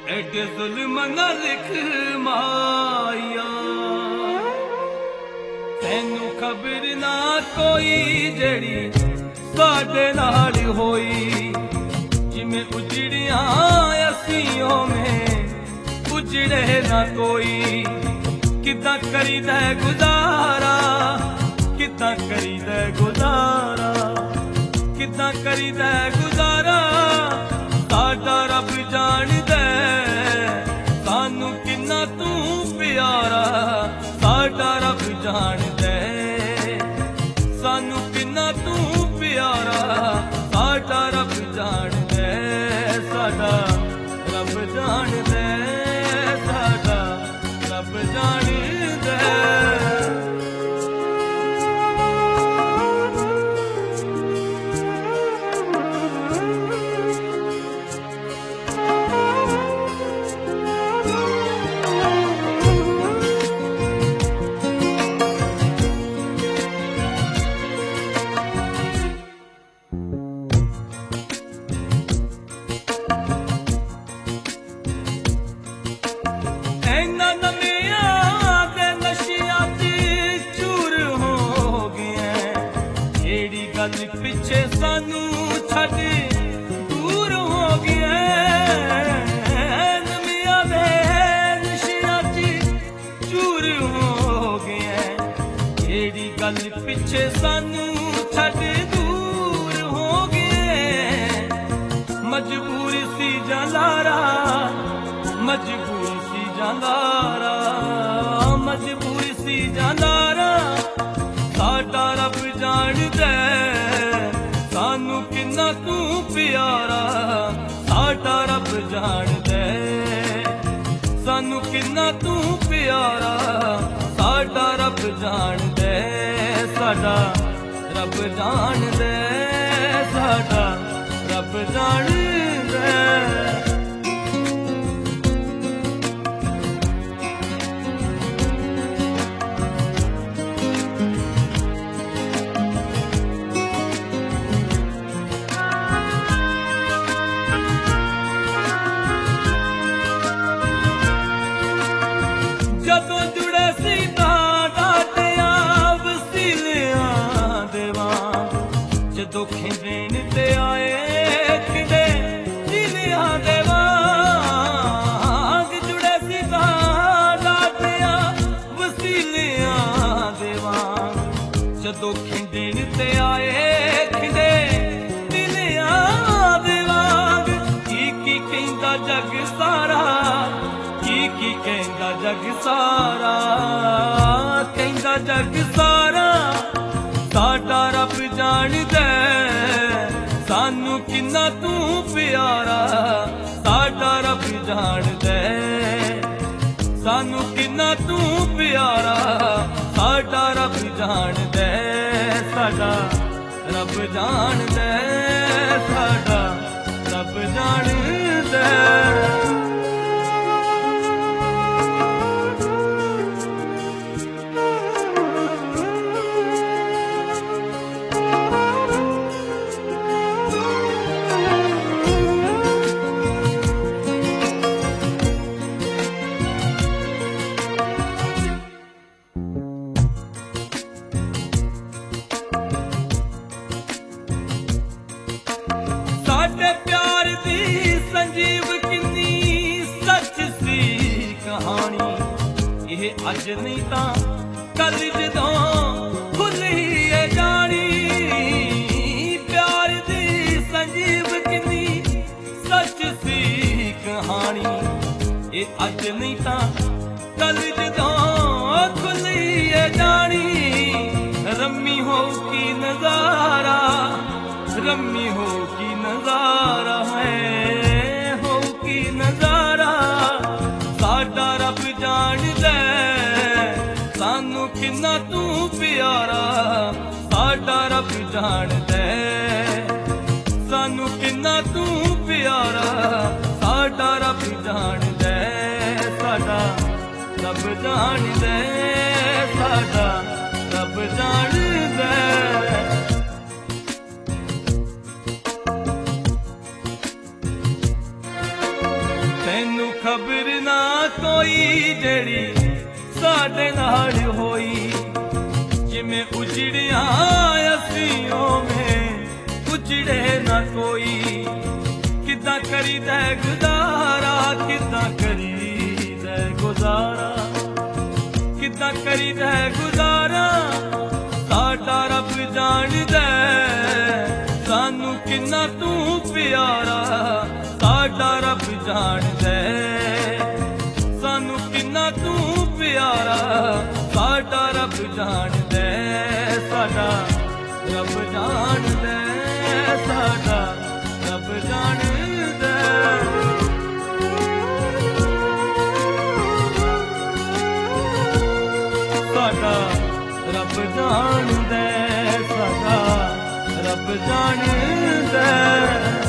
एडे जुल्म न लिख माया, तैनू खबर ना कोई जड़ी साडे नाल होई। जिमें उजड़िया असियों में उजड़े ना कोई। किदा करीदा गुजारा, किदा करीदा गुजारा, किदा करीदा गुजारा। साडा रब जाणदा सानू किन्ना तू प्यारा। साडा रब जाणदा सानू किन्ना तू प्यारा। साडा रब जाणदा, साडा रब जाणदा, साडा रब जाणदा। पिछे सानू छड़ दूर हो गया। नमिया दे नशिया च चूर हो गया। जेड़ी गल पिछे सानू छड़ दूर हो गया। मजबूरी सी जलारा, मजबूरी सी जलारा, मजबूरी सी जलारा। साडा रब जाणदा सानू किन्ना तू प्यारा। साडा रब जाणदा सानू किन्ना तू प्यारा। साडा रब जाणदा, साडा रब जाणदा, साडा रब जाणदा। जदों जुड़े सी डाटिया वसीलिया देवा। जदों खिंदेन ते आए खिंदे दिलिया देवा। जुड़े सी डाटिया वसीलिया देवा। जदों खिंदेन ते आए खिंदे दिलिया देवा। की कहंदा जग सारा, की कहंदा जग सारा, कहंदा जग सारा। साडा रब जाणदा सानू किन्ना तू प्यारा। साडा रब जाणदा सानू किन्ना तू प्यारा। साडा रब जाणदा, साडा रब जाणदा, साडा रब जाणदा। साडे प्यार दी संजीव किन्नी सच सी कहानी। यह अज नहीं तां कल जदों खुली है जानी। प्यार दी संजीव किन्नी सच सी कहानी। यह अज नहीं तां कल जदों खुली है जानी। रम्मी हो की नजारा, रम्मी हो की नजारा है, हो की नजारा। साडा रब जाणदा सानू किन्ना तू प्यारा। साडा रब जाणदा सानू किन्ना तू प्यारा। साडा रब जाणदा, साडा रब जाणदा, साडा रब जाणदा। ਤੈਨੂੰ ਖਬਰ ਨਾ ਕੋਈ ਜਿਹੜੀ ਸਾਡੇ ਨਾਲ ਹੋਈ। ਜਿਵੇਂ ਉਜੜਿਆ ਅਸੀਂ ਉਵੇਂ ਉਜੜੇ ਨਾ ਕੋਈ। ਕਿੱਦਾਂ ਕਰੀਦਾ ਗੁਜ਼ਾਰਾ, ਕਿੱਦਾਂ ਕਰੀਦਾ ਗੁਜ਼ਾਰਾ, ਕਿੱਦਾਂ ਕਰੀਦਾ ਗੁਜ਼ਾਰਾ। ਸਾਡਾ ਰੱਬ ਜਾਣਦਾ ਸਾਨੂੰ ਕਿੰਨਾ ਤੂੰ ਪਿਆਰਾ। ਸਾਡਾ ਰੱਬ ਜਾਣਦਾ ਸਾਨੂੰ ਕਿੰਨਾ ਤੂੰ ਪਿਆਰਾ। ਸਾਡਾ ਰੱਬ ਜਾਣਦਾ, ਸਾਡਾ ਰੱਬ ਜਾਣਦਾ, ਸਾਡਾ ਰੱਬ ਜਾਣਦਾ। ਸਾਡਾ ਰੱਬ ਜਾਣਦਾ, ਸਾਡਾ ਰੱਬ ਜਾਣਦਾ।